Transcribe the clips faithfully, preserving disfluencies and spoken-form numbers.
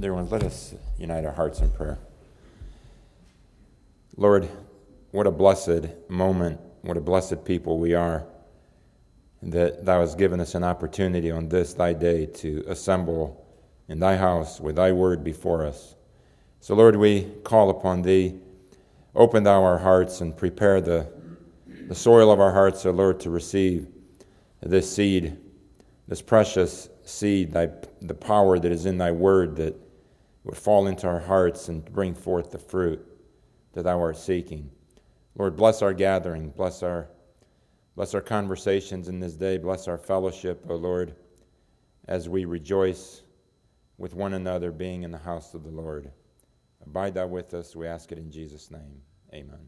Dear ones, let us unite our hearts in prayer. Lord, what a blessed moment, what a blessed people we are, that Thou hast given us an opportunity on this Thy day to assemble in Thy house with Thy word before us. So Lord, we call upon Thee, open Thou our hearts and prepare the, the soil of our hearts, O Lord, to receive this seed, this precious seed, thy, the power that is in Thy word that would fall into our hearts and bring forth the fruit that Thou art seeking. Lord, bless our gathering, bless our bless our conversations in this day, bless our fellowship, O Lord, as we rejoice with one another being in the house of the Lord. Abide Thou with us, we ask it in Jesus' name. Amen.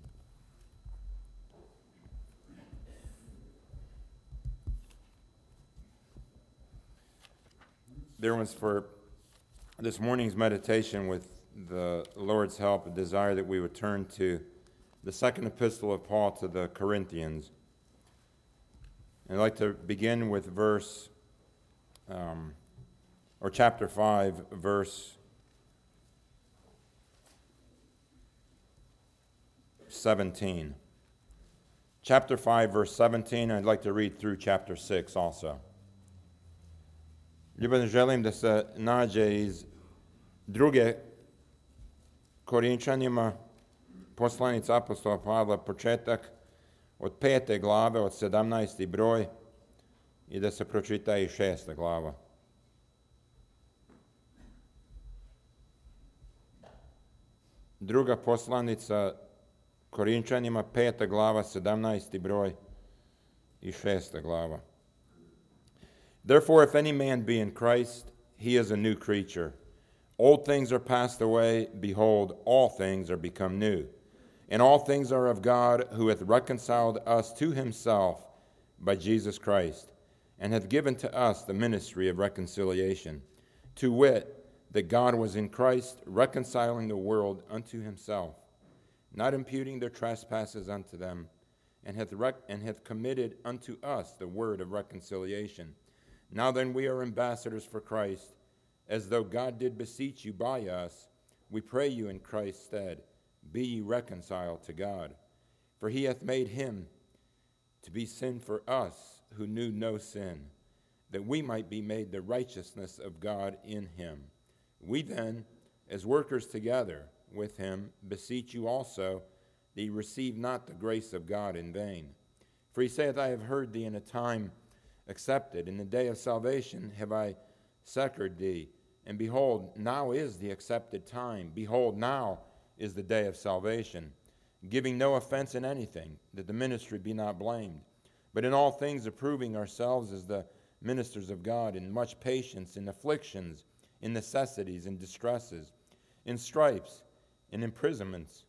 Dear ones, for this morning's meditation, with the Lord's help, a desire that we would turn to the second epistle of Paul to the Corinthians. And I'd like to begin with verse, um, or chapter five, verse seventeen. Chapter five, verse seventeen, I'd like to read through chapter six also. Ljubazno želim da se nađe iz druge Korinčanima, poslanica apostola Pavla, početak od pete glave, od sedamnaesti broj, i da se pročita i šesta glava. Druga poslanica Korinčanima, peta glava, sedamnaesti broj i šesta glava. Therefore, if any man be in Christ, he is a new creature. Old things are passed away, behold, all things are become new. And all things are of God, who hath reconciled us to himself by Jesus Christ, and hath given to us the ministry of reconciliation, to wit, that God was in Christ, reconciling the world unto himself, not imputing their trespasses unto them, and hath, rec- and hath committed unto us the word of reconciliation. Now then we are ambassadors for Christ, as though God did beseech you by us. We pray you in Christ's stead, be ye reconciled to God. For he hath made him to be sin for us, who knew no sin, that we might be made the righteousness of God in him. We then, as workers together with him, beseech you also, that ye receive not the grace of God in vain. For he saith, I have heard thee in a time accepted. In the day of salvation have I succored thee. And behold, now is the accepted time. Behold, now is the day of salvation. Giving no offense in anything, that the ministry be not blamed. But in all things approving ourselves as the ministers of God, in much patience, in afflictions, in necessities, in distresses, in stripes, in imprisonments,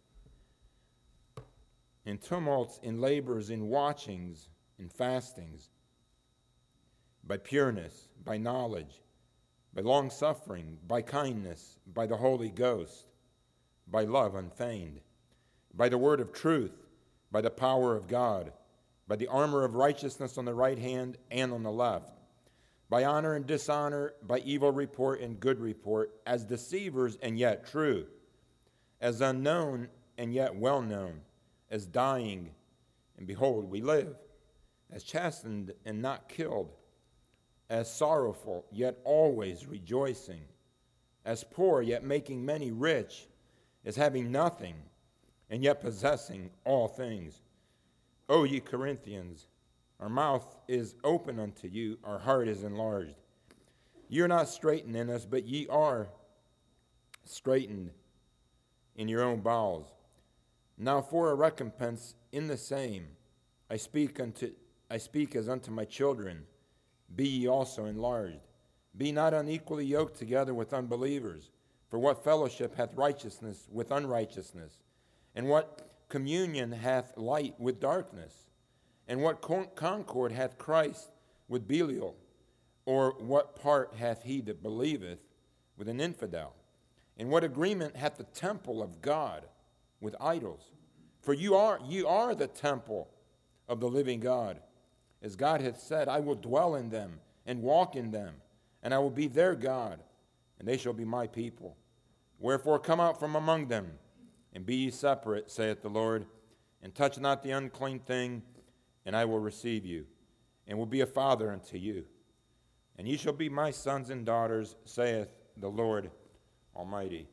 in tumults, in labors, in watchings, in fastings, by pureness, by knowledge, by long-suffering, by kindness, by the Holy Ghost, by love unfeigned, by the word of truth, by the power of God, by the armor of righteousness on the right hand and on the left, by honor and dishonor, by evil report and good report, as deceivers and yet true, as unknown and yet well known, as dying, and behold, we live, as chastened and not killed, as sorrowful, yet always rejoicing, as poor, yet making many rich, as having nothing, and yet possessing all things. O ye Corinthians, our mouth is open unto you, our heart is enlarged. Ye are not straitened in us, but ye are straitened in your own bowels. Now for a recompense in the same, I speak unto I speak as unto my children, be ye also enlarged. Be not unequally yoked together with unbelievers. For what fellowship hath righteousness with unrighteousness? And what communion hath light with darkness? And what concord hath Christ with Belial? Or what part hath he that believeth with an infidel? And what agreement hath the temple of God with idols? For you are, you are the temple of the living God. As God hath said, I will dwell in them and walk in them, and I will be their God, and they shall be my people. Wherefore come out from among them, and be ye separate, saith the Lord, and touch not the unclean thing, and I will receive you, and will be a father unto you. And ye shall be my sons and daughters, saith the Lord Almighty.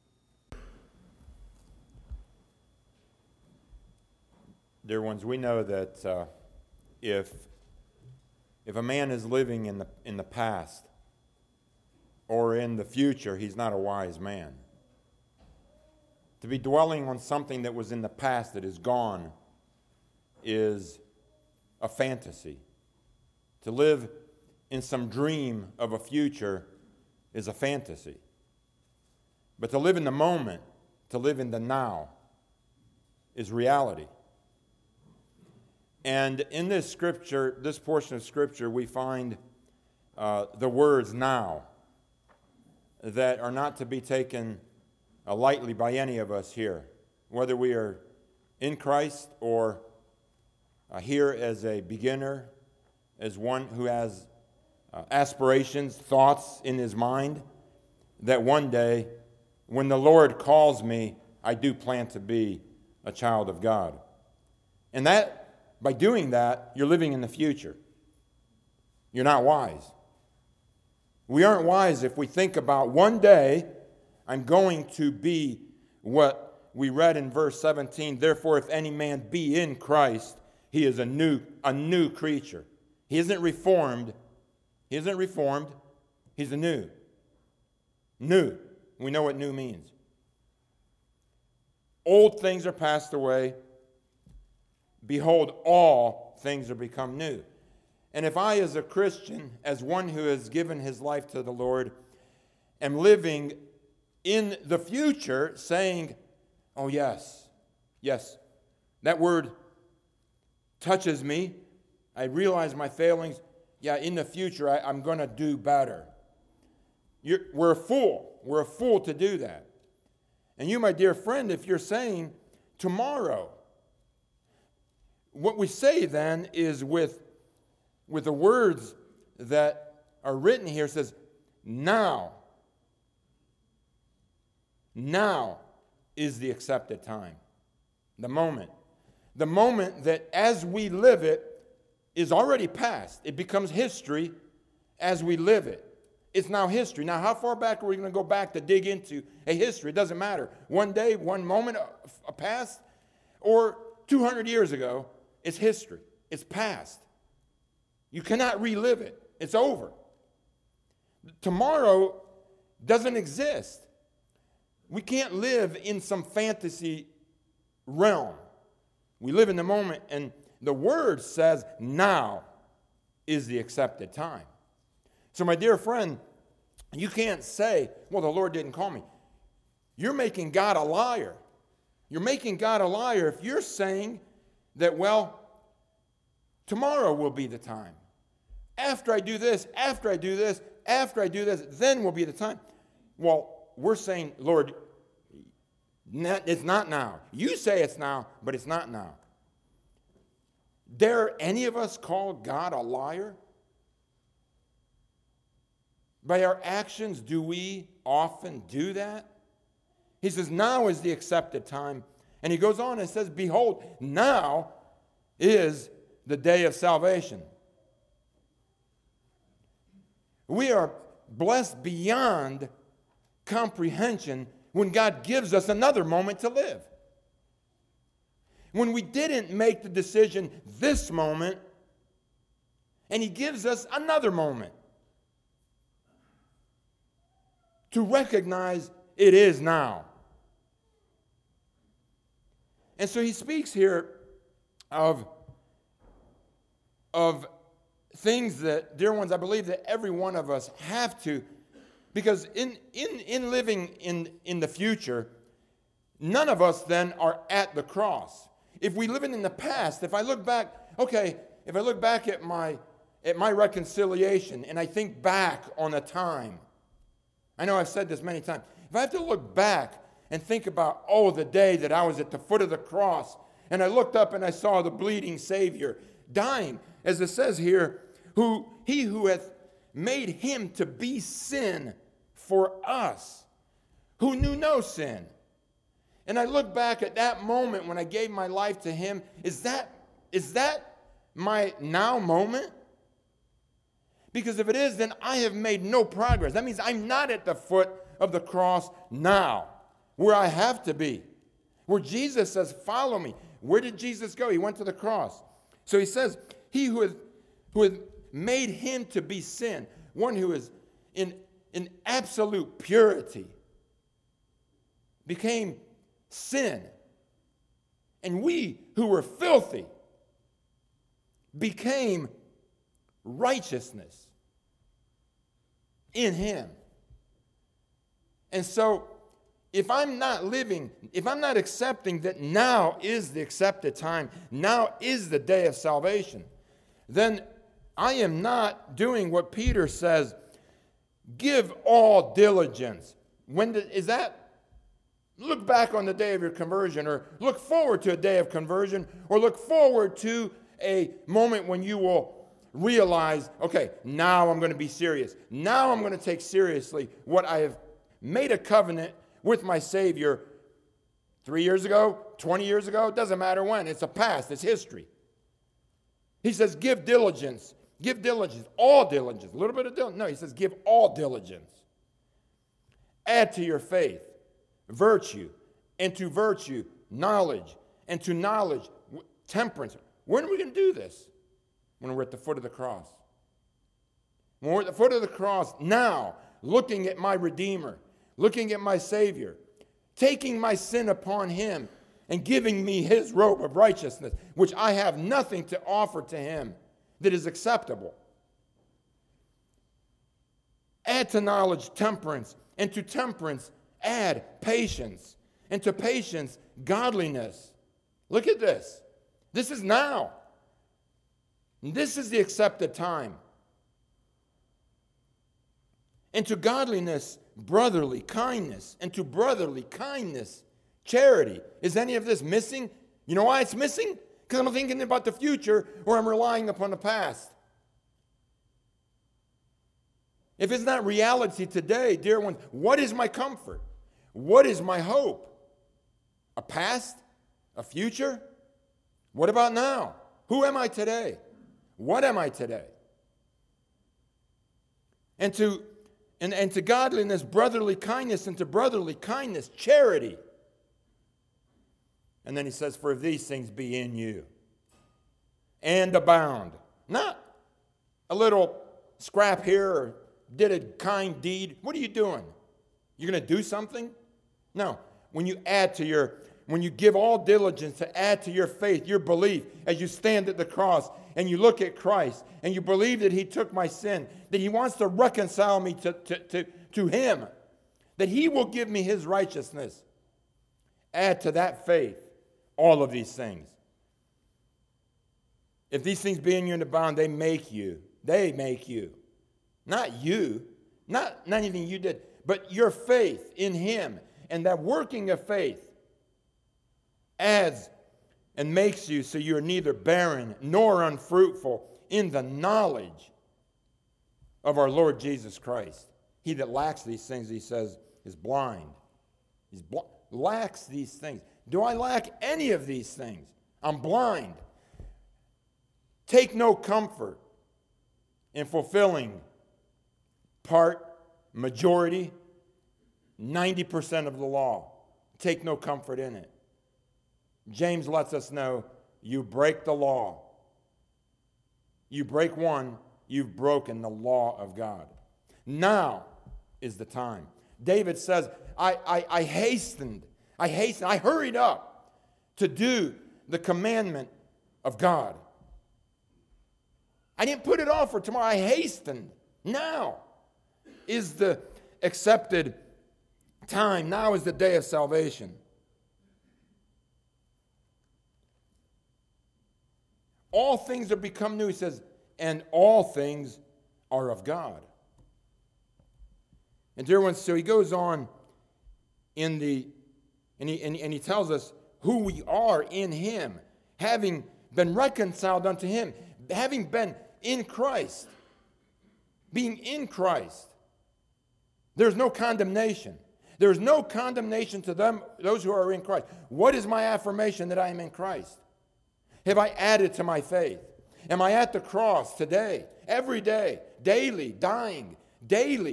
Dear ones, we know that uh, if if a man is living in the in the past or in the future, he's not a wise man. To be dwelling on something that was in the past that is gone is a fantasy. To live in some dream of a future is a fantasy. But to live in the moment, to live in the now, is reality. And in this scripture, this portion of scripture, we find uh, the words now that are not to be taken uh, lightly by any of us here, whether we are in Christ or uh, here as a beginner, as one who has uh, aspirations, thoughts in his mind, that one day, when the Lord calls me, I do plan to be a child of God. And that by doing that, you're living in the future. You're not wise. We aren't wise if we think about one day I'm going to be what we read in verse seventeen. Therefore, if any man be in Christ, he is a new, a new creature. He isn't reformed. He isn't reformed. He's a new. New. We know what new means. Old things are passed away. Behold, all things are become new. And if I, as a Christian, as one who has given his life to the Lord, am living in the future saying, oh yes, yes, that word touches me. I realize my failings. Yeah, in the future, I, I'm going to do better. You're, we're a fool. We're a fool to do that. And you, my dear friend, if you're saying tomorrow, what we say then is with, with the words that are written here, says, now. Now is the accepted time. The moment. The moment that as we live it is already past. It becomes history as we live it. It's now history. Now, how far back are we going to go back to dig into a history? It doesn't matter. One day, one moment past, or two hundred years ago, it's history. It's past. You cannot relive it. It's over. Tomorrow doesn't exist. We can't live in some fantasy realm. We live in the moment, and the word says now is the accepted time. So, my dear friend, you can't say, well, the Lord didn't call me. You're making God a liar. You're making God a liar if you're saying that, well, tomorrow will be the time. After I do this, after I do this, after I do this, then will be the time. Well, we're saying, Lord, it's not now. You say it's now, but it's not now. Dare any of us call God a liar? By our actions, do we often do that? He says, now is the accepted time. And he goes on and says, behold, now is the day of salvation. We are blessed beyond comprehension when God gives us another moment to live. When we didn't make the decision this moment, and he gives us another moment to recognize it is now. And so he speaks here of, of things that, dear ones, I believe that every one of us have to, because in, in, in living in, in the future, none of us then are at the cross. If we live in the past, if I look back, okay, if I look back at my, at my reconciliation and I think back on a time, I know I've said this many times, if I have to look back and think about, oh, the day that I was at the foot of the cross, and I looked up and I saw the bleeding Savior dying, as it says here, who he who hath made him to be sin for us who knew no sin. And I look back at that moment when I gave my life to him. Is that, is that my now moment? Because if it is, then I have made no progress. That means I'm not at the foot of the cross now, where I have to be. Where Jesus says, follow me. Where did Jesus go? He went to the cross. So he says, he who has, who has made him to be sin, one who is in, in absolute purity, became sin. And we who were filthy became righteousness in him. And so, if I'm not living, if I'm not accepting that now is the accepted time, now is the day of salvation, then I am not doing what Peter says, give all diligence. When the, is that? Look back on the day of your conversion, or look forward to a day of conversion, or look forward to a moment when you will realize, okay, now I'm going to be serious. Now I'm going to take seriously what I have made a covenant with my Savior three years ago, twenty years ago, it doesn't matter when. It's a past, it's history. He says, give diligence, give diligence, all diligence, a little bit of diligence. No, he says, give all diligence. Add to your faith virtue, and to virtue, knowledge, and to knowledge, temperance. When are we going to do this? When we're at the foot of the cross. When we're at the foot of the cross now, looking at my Redeemer, looking at my Savior, taking my sin upon him and giving me his robe of righteousness, which I have nothing to offer to him that is acceptable. Add to knowledge temperance, and to temperance add patience, and to patience godliness. Look at this. This is now. This is the accepted time. And to godliness, brotherly kindness, and to brotherly kindness, charity. Is any of this missing? You know why it's missing? Because I'm thinking about the future, or I'm relying upon the past. If it's not reality today, dear ones, what is my comfort? What is my hope? A past? A future? What about now? Who am I today? What am I today? And to And, and to godliness, brotherly kindness, and to brotherly kindness, charity. And then he says, for if these things be in you, and abound. Not a little scrap here, or did a kind deed. What are you doing? You're going to do something? No. When you add to your, when you give all diligence to add to your faith, your belief, as you stand at the cross, and you look at Christ, and you believe that he took my sin, that he wants to reconcile me to, to, to, to him, that he will give me his righteousness. Add to that faith all of these things. If these things be in you and abound, they make you. They make you. Not you. Not, not anything you did. But your faith in him. And that working of faith adds and makes you so you are neither barren nor unfruitful in the knowledge of our Lord Jesus Christ. He that lacks these things, he says, is blind. He bl- lacks these things. Do I lack any of these things? I'm blind. Take no comfort in fulfilling part, majority, ninety percent of the law. Take no comfort in it. James lets us know you break the law. You break one, you've broken the law of God. Now is the time. David says, I, I, I hastened, I hastened, I hurried up to do the commandment of God. I didn't put it off for tomorrow. I hastened. Now is the accepted time. Now is the day of salvation. All things are become new, he says, and all things are of God. And dear ones, so he goes on in the, and he, and, and he tells us who we are in him, having been reconciled unto him, having been in Christ, being in Christ. There's no condemnation. There's no condemnation to them, those who are in Christ. What is my affirmation that I am in Christ? Have I added to my faith? Am I at the cross today, every day, daily, dying, daily?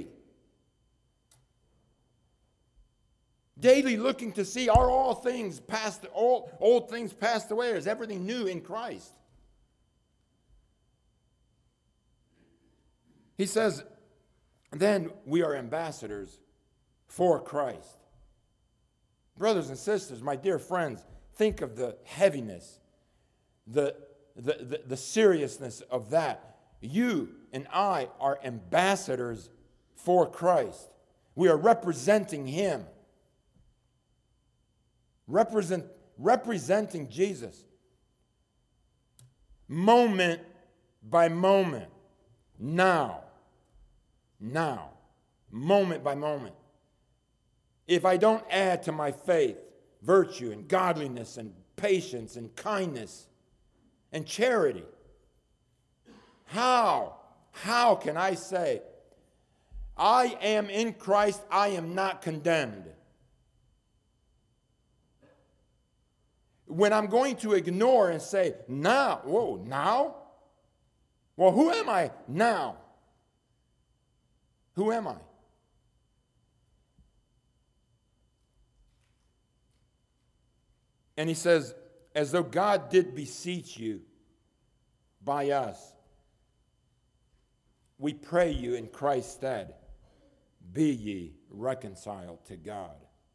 Daily looking to see, are all things past, all old things passed away, or is everything new in Christ? He says, then we are ambassadors for Christ. Brothers and sisters, my dear friends, think of the heaviness, the, the, the, the seriousness of that. You and I are ambassadors for Christ. We are representing Him. Represent, representing Jesus. Moment by moment. Now. Now. Moment by moment. If I don't add to my faith virtue and godliness and patience and kindness and charity, how, how can I say, I am in Christ, I am not condemned? When I'm going to ignore and say, now, whoa, now? Well, who am I now? Who am I? And he says, as though God did beseech you by us, we pray you in Christ's stead, be ye reconciled to God.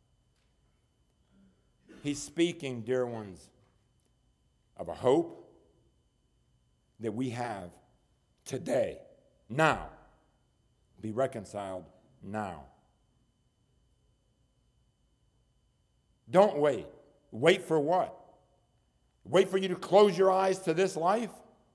He's speaking, dear ones, of a hope that we have today, now. Be reconciled now. Don't wait. Wait for what? Wait for you to close your eyes to this life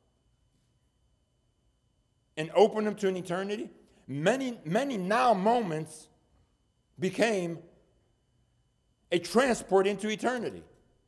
and open them to an eternity? Many, many now moments became a transport into eternity.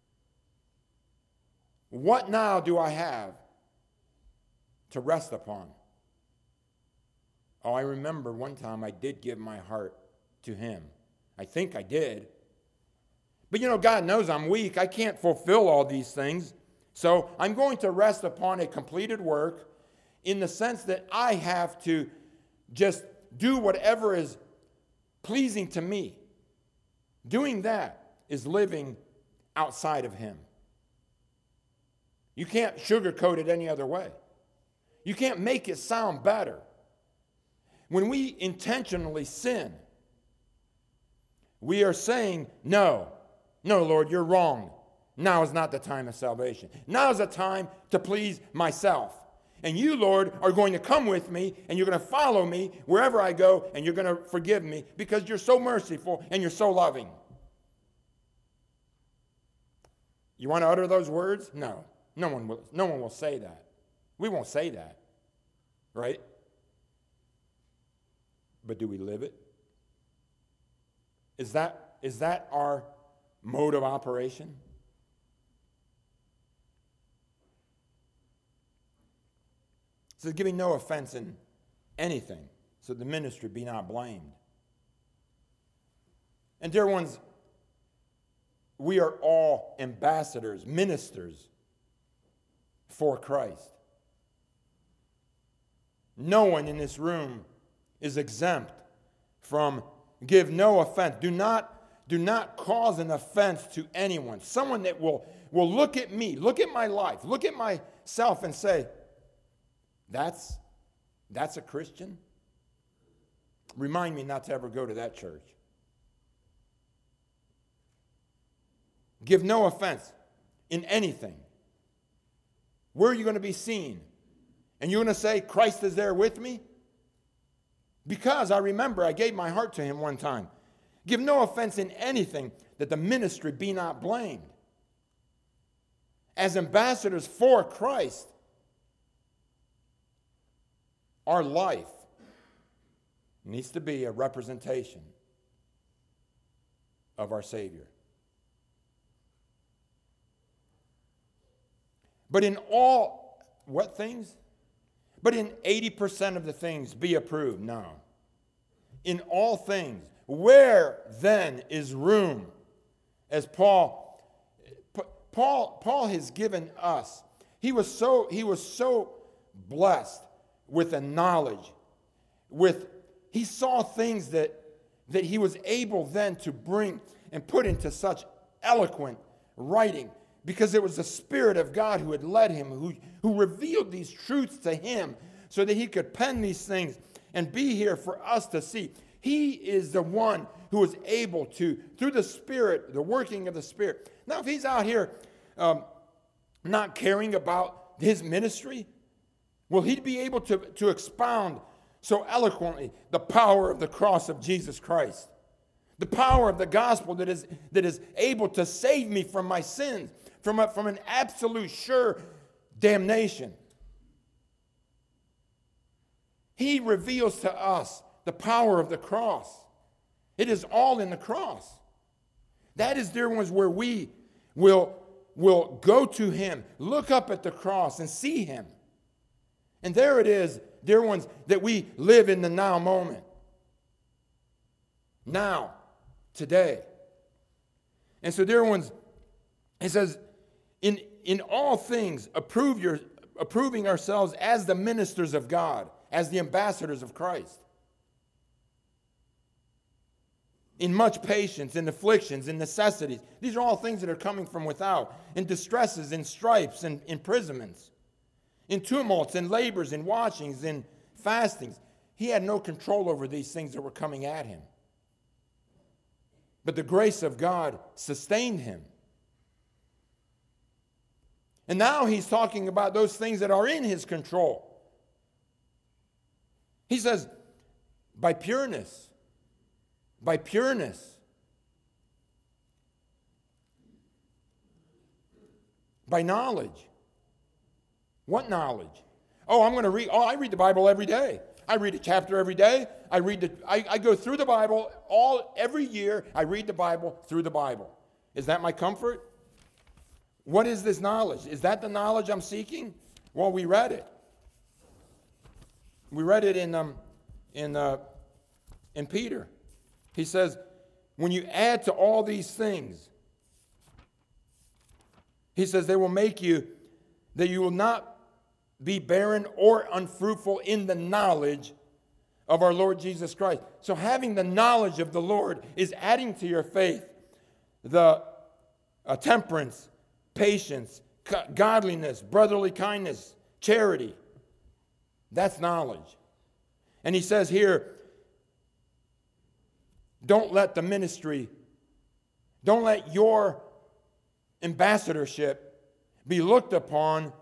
What now do I have to rest upon? Oh, I remember one time I did give my heart to Him. I think I did. But you know, God knows I'm weak. I can't fulfill all these things. So I'm going to rest upon a completed work in the sense that I have to just do whatever is pleasing to me. Doing that is living outside of Him. You can't sugarcoat it any other way. You can't make it sound better. When we intentionally sin, we are saying, no, no, Lord, you're wrong. Now is not the time of salvation. Now is the time to please myself. And you, Lord, are going to come with me, and you're going to follow me wherever I go, and you're going to forgive me because you're so merciful and you're so loving. You want to utter those words? No. No one will, no one will say that. We won't say that. Right? But do we live it? Is that, is that our mode of operation? It says, giving no offense in anything, so the ministry be not blamed. And dear ones, we are all ambassadors, ministers for Christ. No one in this room is exempt from give no offense. Do not, do not cause an offense to anyone. Someone that will, will look at me, look at my life, look at myself and say, that's, that's a Christian? Remind me not to ever go to that church. Give no offense in anything. Where are you going to be seen? And you're going to say, Christ is there with me? Because I remember I gave my heart to Him one time. Give no offense in anything, that the ministry be not blamed. As ambassadors for Christ, our life needs to be a representation of our Savior. But in all, what things? But in eighty percent of the things, be approved. No. in all things. Where then is room? As Paul, Paul, Paul has given us. He was so, he was so blessed with a knowledge, with he saw things that, that he was able then to bring and put into such eloquent writing, because it was the Spirit of God who had led him, who, who revealed these truths to him so that he could pen these things and be here for us to see. He is the one who is able to, through the Spirit, the working of the Spirit. Now, if he's out here um, not caring about his ministry, will he be able to, to expound so eloquently the power of the cross of Jesus Christ? The power of the gospel that is, that is able to save me from my sins, from, a, from an absolute sure damnation. He reveals to us the power of the cross. It is all in the cross. That is, dear ones, where we will, will go to him, look up at the cross and see him. And there it is, dear ones, that we live in the now moment. Now, today. And so, dear ones, he says, in, in all things, approve your, approving ourselves as the ministers of God, as the ambassadors of Christ. In much patience, in afflictions, in necessities. These are all things that are coming from without. In distresses, in stripes, in imprisonments. In tumults, in labors, in watchings, in fastings. He had no control over these things that were coming at him. But the grace of God sustained him. And now he's talking about those things that are in his control. He says, by pureness, by pureness, by knowledge. What knowledge? Oh, I'm going to read, oh, I read the Bible every day. I read a chapter every day. I read the, I, I go through the Bible all every year. I read the Bible through the Bible. Is that my comfort? What is this knowledge? Is that the knowledge I'm seeking? Well, we read it. We read it in um in uh, in Peter. He says, when you add to all these things, he says they will make you that you will not be barren or unfruitful in the knowledge of our Lord Jesus Christ. So having the knowledge of the Lord is adding to your faith the uh, temperance, patience, godliness, brotherly kindness, charity. That's knowledge. And he says here, don't let the ministry, don't let your ambassadorship be looked upon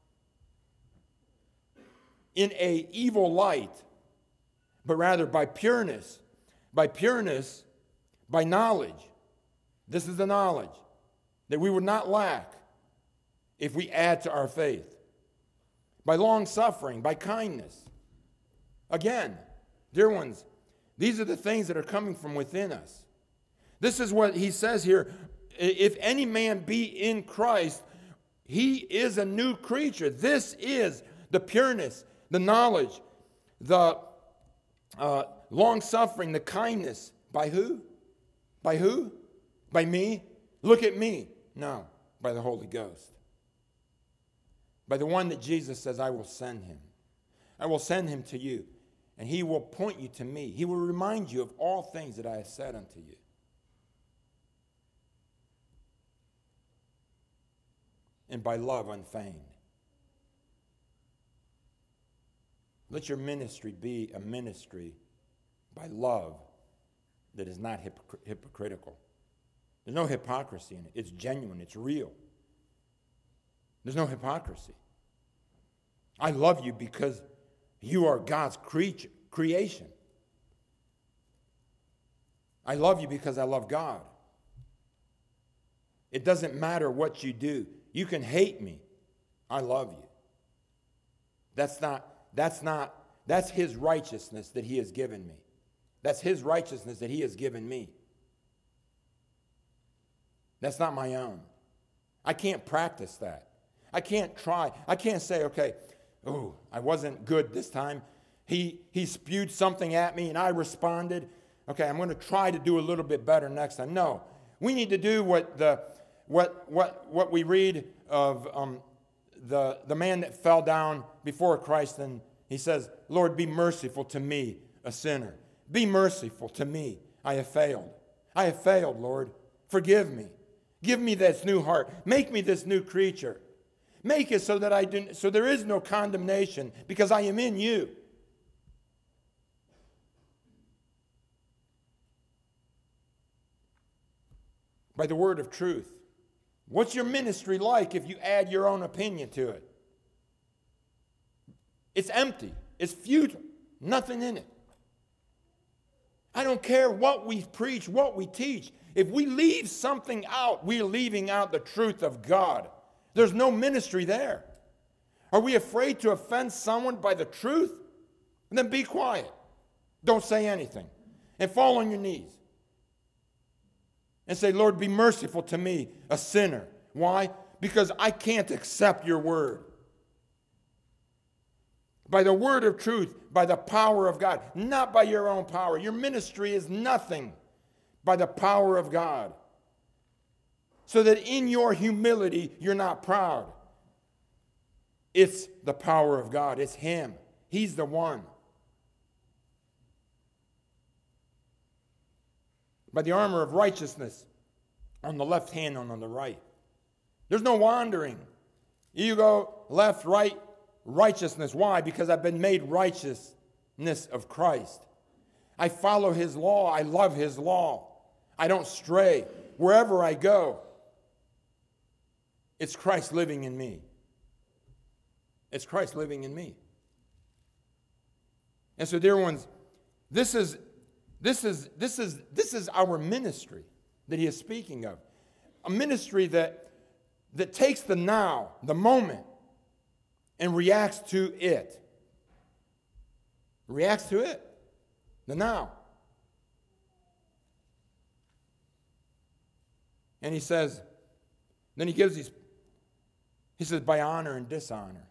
in a evil light, but rather by pureness. By pureness, by knowledge. This is the knowledge that we would not lack if we add to our faith. By long suffering, by kindness. Again, dear ones, these are the things that are coming from within us. This is what he says here. If any man be in Christ, he is a new creature. This is the pureness, the knowledge, the uh, long suffering, the kindness. By who? By who? By me? Look at me. No, by the Holy Ghost. By the one that Jesus says, I will send him. I will send him to you. And he will point you to me. He will remind you of all things that I have said unto you. And by love unfeigned. Let your ministry be a ministry by love that is not hypocr- hypocritical. There's no hypocrisy in it. It's genuine. It's real. There's no hypocrisy. I love you because you are God's creature, creation. I love you because I love God. It doesn't matter what you do. You can hate me. I love you. That's not, that's not, that's his righteousness that he has given me. That's his righteousness that he has given me. That's not my own. I can't practice that. I can't try. I can't say, okay, oh, I wasn't good this time. He, he spewed something at me and I responded. Okay, I'm going to try to do a little bit better next time. No, we need to do what the what what what we read of um, the the man that fell down before Christ, and he says, "Lord, be merciful to me, a sinner. Be merciful to me. I have failed. I have failed, Lord. Forgive me. Give me this new heart. Make me this new creature. Make it so that I do so there is no condemnation because I am in you." By the word of truth. What's your ministry like if you add your own opinion to it? It's empty. It's futile. Nothing in it. I don't care what we preach, what we teach. If we leave something out, we're leaving out the truth of God. There's no ministry there. Are we afraid to offend someone by the truth? And then be quiet. Don't say anything. And fall on your knees. And say, "Lord, be merciful to me, a sinner." Why? Because I can't accept your word. By the word of truth, by the power of God, not by your own power. Your ministry is nothing by the power of God. So that in your humility, you're not proud. It's the power of God. It's Him. He's the one. By the armor of righteousness on the left hand and on the right. There's no wandering. You go left, right, righteousness. Why? Because I've been made righteousness of Christ. I follow His law. I love His law. I don't stray. Wherever I go, it's Christ living in me. It's Christ living in me. And so, dear ones, this is This is, this is, this is our ministry that he is speaking of. A ministry that, that takes the now, the moment, and reacts to it. Reacts to it. The now. And he says, then he gives these, he says, by honor and dishonor.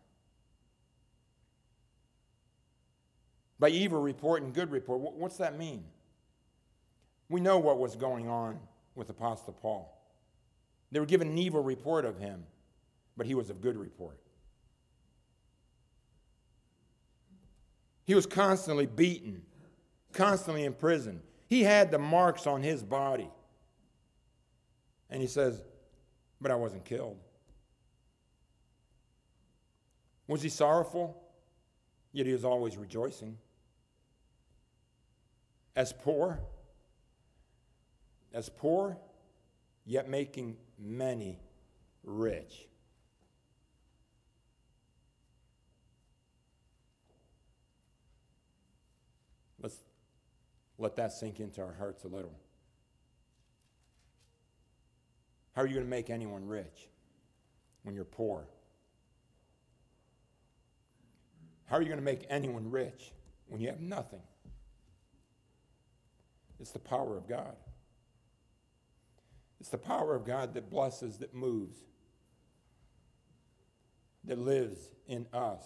By evil report and good report. What's that mean? We know what was going on with Apostle Paul. They were given an evil report of him, but he was of good report. He was constantly beaten, constantly in prison. He had the marks on his body. And he says, but I wasn't killed. Was he sorrowful? Yet he was always rejoicing. As poor, as poor, yet making many rich. Let's let that sink into our hearts a little. How are you going to make anyone rich when you're poor? How are you going to make anyone rich when you have nothing? It's the power of God. It's the power of God that blesses, that moves, that lives in us.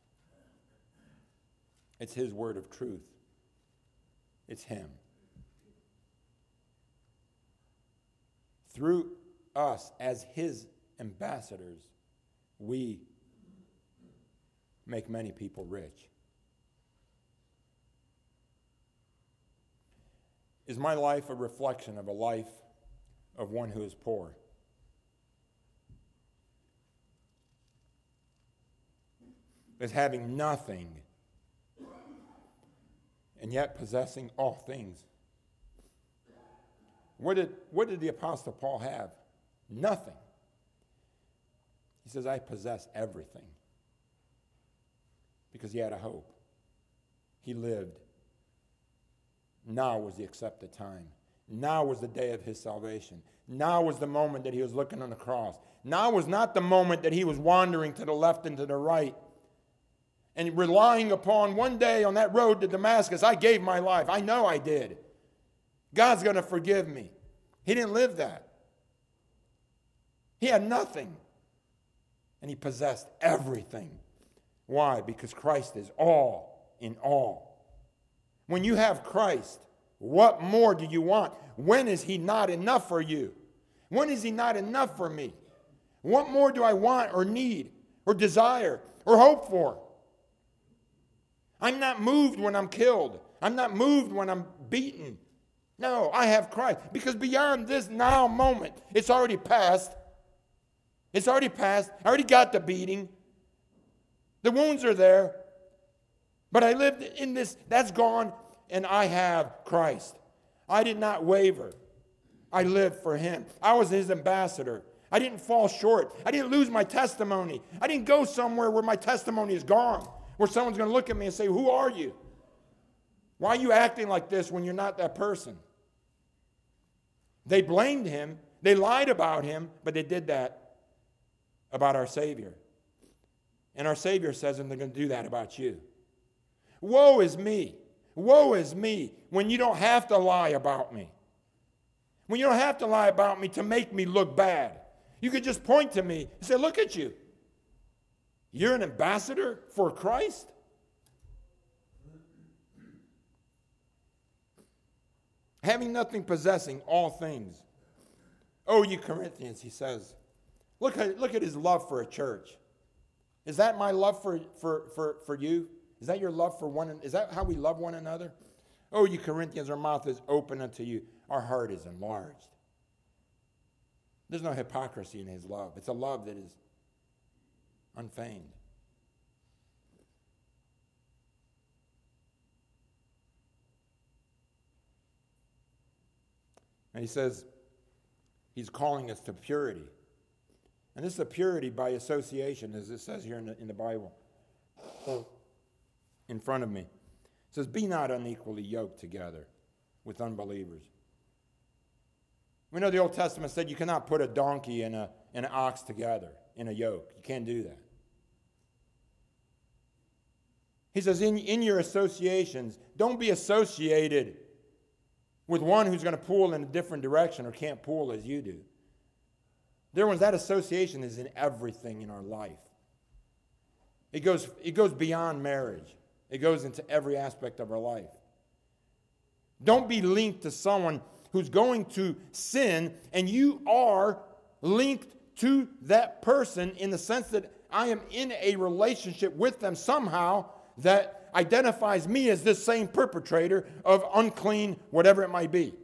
It's His word of truth. It's Him. Through us, as His ambassadors, we make many people rich. Is my life a reflection of a life of one who is poor? Is having nothing and yet possessing all things? What did, what did the Apostle Paul have? Nothing. He says, I possess everything. Because he had a hope. He lived. Now was the accepted time. Now was the day of his salvation. Now was the moment that he was looking on the cross. Now was not the moment that he was wandering to the left and to the right and relying upon one day on that road to Damascus, I gave my life. I know I did. God's going to forgive me. He didn't live that. He had nothing. And he possessed everything. Why? Because Christ is all in all. When you have Christ, what more do you want? When is he not enough for you? When is he not enough for me? What more do I want or need or desire or hope for? I'm not moved when I'm killed. I'm not moved when I'm beaten. No, I have Christ. Because beyond this now moment, it's already passed. It's already passed. I already got the beating. The wounds are there. But I lived in this, that's gone, and I have Christ. I did not waver. I lived for him. I was his ambassador. I didn't fall short. I didn't lose my testimony. I didn't go somewhere where my testimony is gone, where someone's going to look at me and say, who are you? Why are you acting like this when you're not that person? They blamed him. They lied about him, but they did that about our Savior. And our Savior says, and they're going to do that about you. Woe is me. Woe is me when you don't have to lie about me. When you don't have to lie about me to make me look bad. You could just point to me and say, look at you. You're an ambassador for Christ? Having nothing, possessing all things. Oh, you Corinthians, he says. Look at, look at his love for a church. Is that my love for, for, for, for you? Is that your love for one? Is that how we love one another? Oh, you Corinthians, our mouth is open unto you. Our heart is enlarged. There's no hypocrisy in his love. It's a love that is unfeigned. And he says he's calling us to purity. And this is a purity by association, as it says here in the, in the Bible. In front of me. It says, be not unequally yoked together with unbelievers. We know the Old Testament said you cannot put a donkey and, a, and an ox together in a yoke. You can't do that. He says, in, in your associations, don't be associated with one who's going to pull in a different direction or can't pull as you do. Dear ones, that association is in everything in our life. It goes, it goes beyond marriage. It goes into every aspect of our life. Don't be linked to someone who's going to sin, and you are linked to that person in the sense that I am in a relationship with them somehow that identifies me as this same perpetrator of unclean, whatever it might be.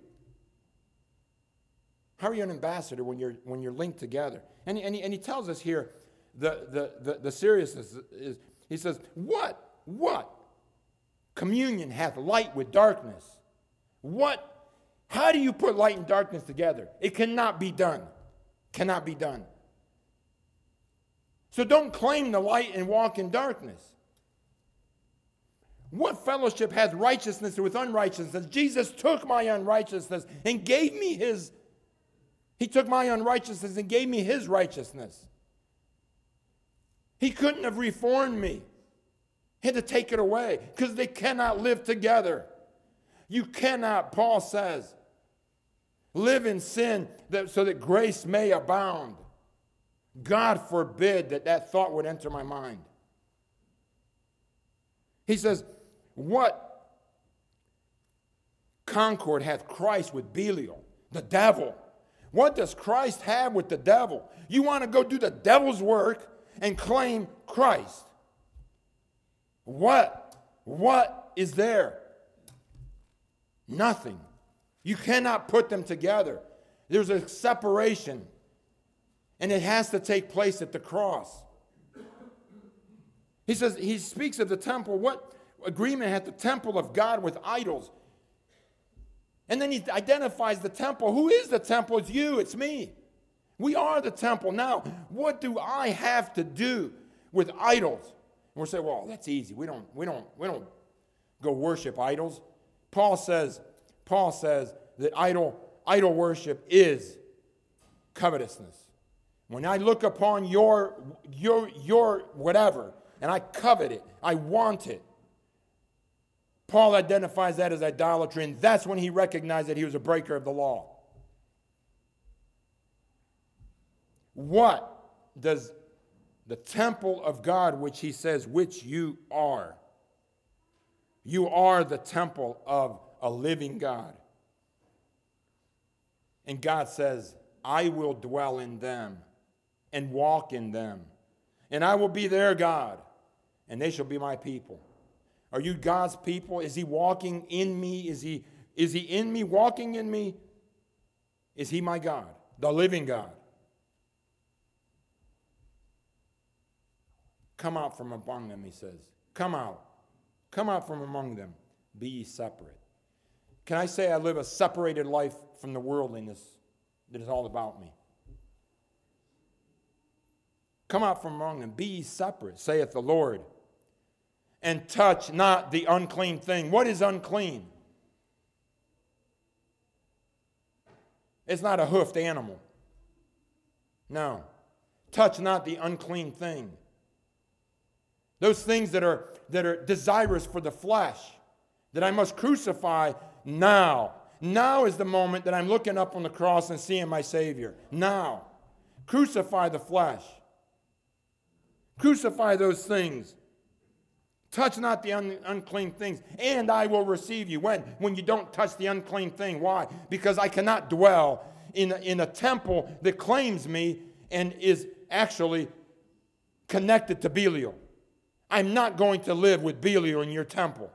How are you an ambassador when you're when you're linked together? And, and, he, and he tells us here the, the, the, the seriousness is, he says, what? What? Communion hath light with darkness. What? How do you put light and darkness together? It cannot be done. Cannot be done. So don't claim the light and walk in darkness. What fellowship hath righteousness with unrighteousness? Jesus took my unrighteousness and gave me his. He took my unrighteousness and gave me his righteousness. He couldn't have reformed me. He had to take it away because they cannot live together. You cannot, Paul says, live in sin that, so that grace may abound. God forbid that that thought would enter my mind. He says, what concord hath Christ with Belial, the devil? What does Christ have with the devil? You want to go do the devil's work and claim Christ. What? What is there? Nothing. You cannot put them together. There's a separation, and it has to take place at the cross. He says, he speaks of the temple. What agreement had the temple of God with idols? And then he identifies the temple. Who is the temple? It's you, it's me. We are the temple. Now, what do I have to do with idols? And we'll say, well, that's easy. We don't, we don't, we don't go worship idols. Paul says, Paul says that idol, idol worship is covetousness. When I look upon your, your, your whatever, and I covet it, I want it. Paul identifies that as idolatry, and that's when he recognized that he was a breaker of the law. What does the temple of God, which he says, which you are, You are the temple of a living God. And God says, I will dwell in them and walk in them. And I will be their God, and they shall be my people. Are you God's people? Is he walking in me? Is he, is he in me, walking in me? Is he my God, the living God? Come out from among them, he says. Come out. Come out from among them. Be ye separate. Can I say I live a separated life from the worldliness that is all about me? Come out from among them. Be ye separate, saith the Lord. And touch not the unclean thing. What is unclean? It's not a hoofed animal. No. Touch not the unclean thing. Those things that are, that are desirous for the flesh, that I must crucify now. Now is the moment that I'm looking up on the cross and seeing my Savior. Now. Crucify the flesh. Crucify those things. Touch not the un- unclean things, and I will receive you. When? When you don't touch the unclean thing. Why? Because I cannot dwell in a, in a temple that claims me and is actually connected to Belial. I'm not going to live with Belial in your temple.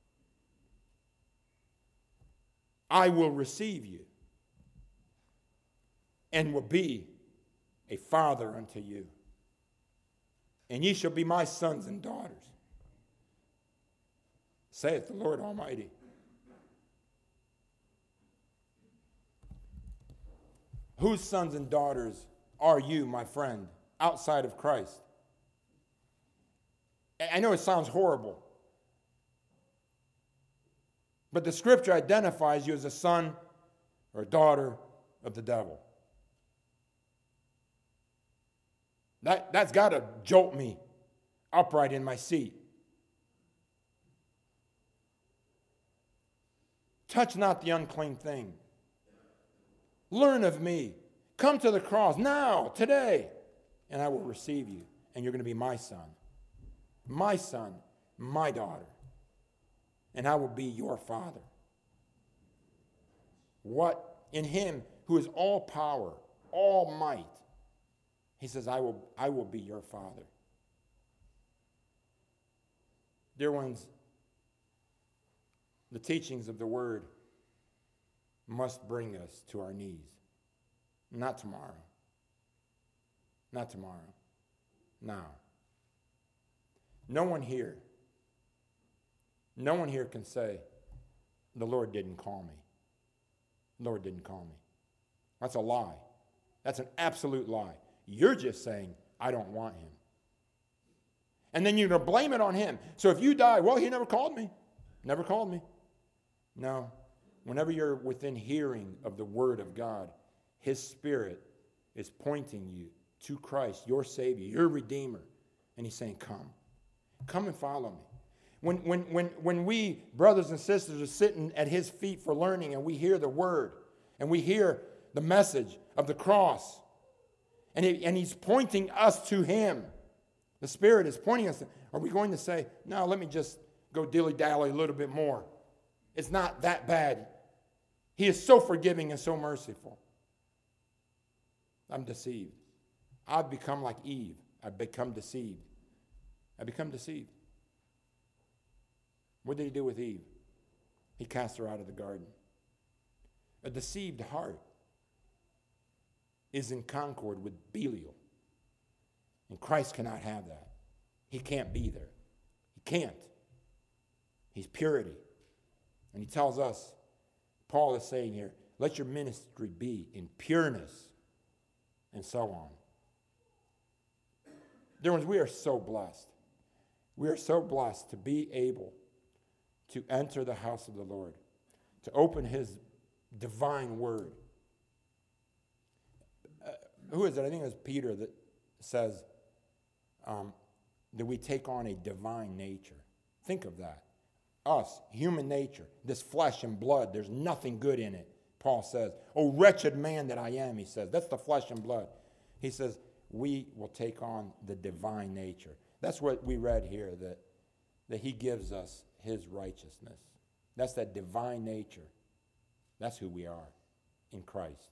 I will receive you and will be a father unto you. And ye shall be my sons and daughters, saith the Lord Almighty. Whose sons and daughters are you, my friend, outside of Christ? I know it sounds horrible, but the scripture identifies you as a son or a daughter of the devil. That, that's got to jolt me upright in my seat. Touch not the unclean thing. Learn of me. Come to the cross now, today, and I will receive you, and you're going to be my son. My son, my daughter, and I will be your father. What? In him who is all power, all might, he says, I will, I will be your father. Dear ones, the teachings of the word must bring us to our knees. Not tomorrow. Not tomorrow. Now. No one here, no one here can say, the Lord didn't call me. The Lord didn't call me. That's a lie. That's an absolute lie. You're just saying, I don't want him. And then you're going to blame it on him. So if you die, well, he never called me. Never called me. No. Whenever you're within hearing of the word of God, his Spirit is pointing you to Christ, your Savior, your Redeemer. And he's saying, come. Come and follow me. When, when, when, when we, brothers and sisters, are sitting at his feet for learning and we hear the word and we hear the message of the cross and, he, and he's pointing us to him, the Spirit is pointing us, are we going to say, no, let me just go dilly-dally a little bit more? It's not that bad. He is so forgiving and so merciful. I'm deceived. I've become like Eve. I've become deceived. I become deceived. What did he do with Eve? He cast her out of the garden. A deceived heart is in concord with Belial. And Christ cannot have that. He can't be there. He can't. He's purity. And he tells us, Paul is saying here, let your ministry be in pureness and so on. Dear ones, we are so blessed. We are so blessed to be able to enter the house of the Lord, to open his divine word. Uh, who is it? I think it was Peter that says um, that we take on a divine nature. Think of that. Us, human nature, this flesh and blood, there's nothing good in it, Paul says. Oh, wretched man that I am, he says. That's the flesh and blood. He says, we will take on the divine nature. That's what we read here, that, that he gives us his righteousness. That's that divine nature. That's who we are in Christ.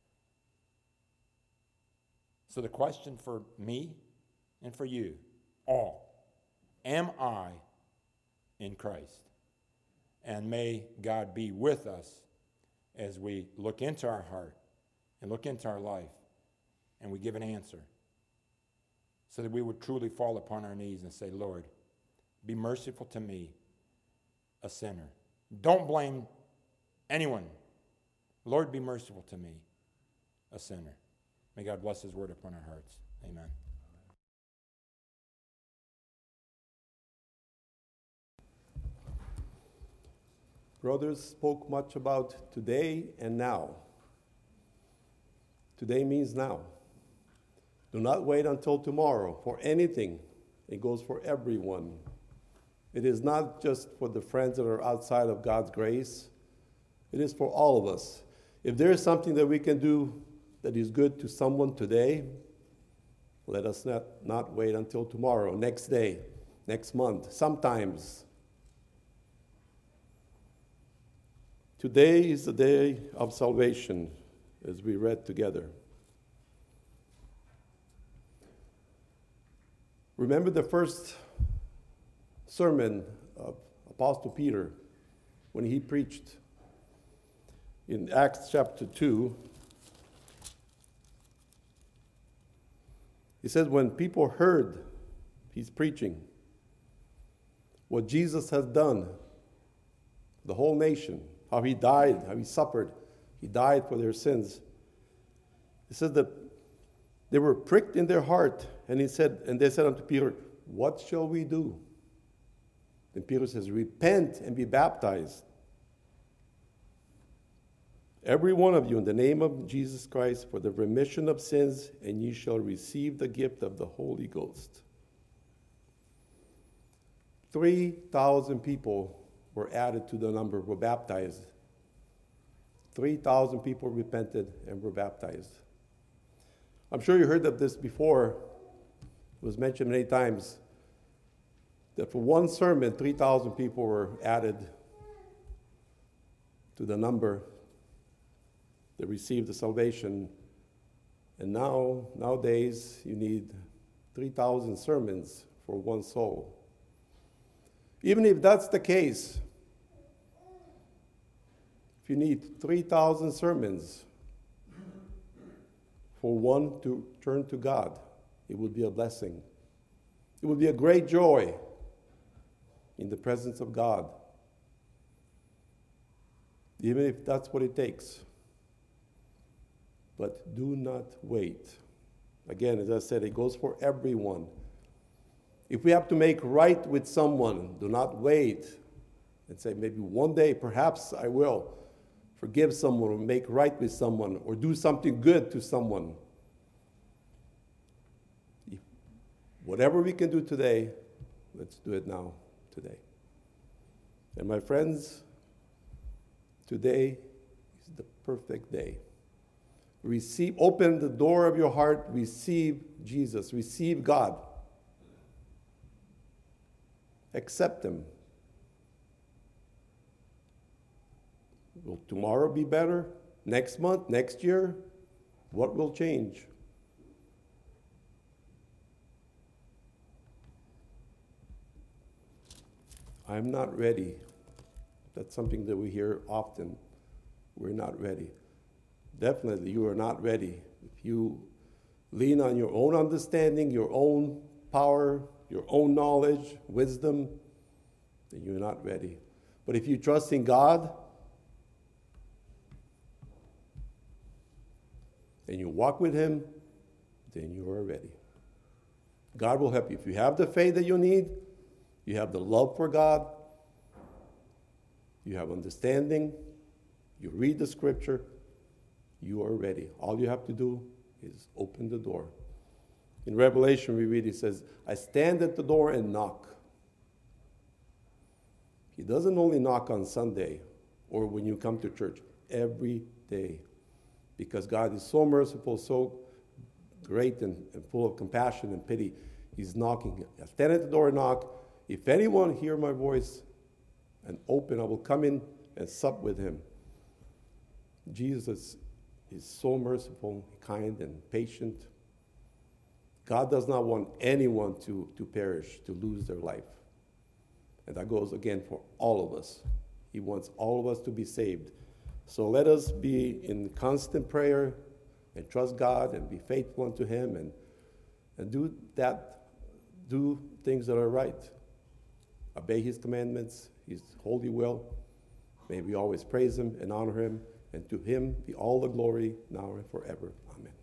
So the question for me and for you all, am I in Christ? And may God be with us as we look into our heart and look into our life and we give an answer, so that we would truly fall upon our knees and say, Lord, be merciful to me, a sinner. Don't blame anyone. Lord, be merciful to me, a sinner. May God bless his word upon our hearts. Amen. Brothers spoke much about today and now. Today means now. Do not wait until tomorrow for anything. It goes for everyone. It is not just for the friends that are outside of God's grace. It is for all of us. If there is something that we can do that is good to someone today, let us not, not wait until tomorrow, next day, next month, sometimes. Today is the day of salvation, as we read together. Remember the first sermon of Apostle Peter when he preached in Acts chapter two. He said when people heard he's preaching what Jesus has done, the whole nation, how he died, how he suffered, he died for their sins. He said that they were pricked in their heart, and he said, and they said unto Peter, what shall we do? And Peter says, repent and be baptized, every one of you, in the name of Jesus Christ, for the remission of sins, and ye shall receive the gift of the Holy Ghost. Three thousand people were added to the number, were baptized. Three thousand people repented and were baptized. I'm sure you heard of this before. It was mentioned many times that for one sermon, three thousand people were added to the number that received the salvation. And now, nowadays, you need three thousand sermons for one soul. Even if that's the case, if you need three thousand sermons for one to turn to God, it would be a blessing. It would be a great joy in the presence of God, even if that's what it takes. But do not wait. Again, as I said, it goes for everyone. If we have to make right with someone, do not wait and say, maybe one day, perhaps I will forgive someone or make right with someone or do something good to someone. If, whatever we can do today, let's do it now, today. And my friends, today is the perfect day. Receive, open the door of your heart, receive Jesus, receive God. Accept him. Will tomorrow be better? Next month? Next year? What will change? I'm not ready. That's something that we hear often. We're not ready. Definitely, you are not ready. If you lean on your own understanding, your own power, your own knowledge, wisdom, then you're not ready. But if you trust in God, and you walk with him, then you are ready. God will help you. If you have the faith that you need, you have the love for God, you have understanding, you read the scripture, you are ready. All you have to do is open the door. In Revelation, we read, it says, I stand at the door and knock. He doesn't only knock on Sunday or when you come to church, every day. Because God is so merciful, so great and, and full of compassion and pity. He's knocking. I stand at the door and knock. If anyone hear my voice and open. I will come in and sup with him. Jesus is so merciful, kind, and patient. God does not want anyone to, to perish, to lose their life. And that goes again for all of us. He wants all of us to be saved. So let us be in constant prayer and trust God and be faithful unto him and, and do that, do things that are right. Obey his commandments, his holy will. May we always praise him and honor him, and to him be all the glory now and forever. Amen.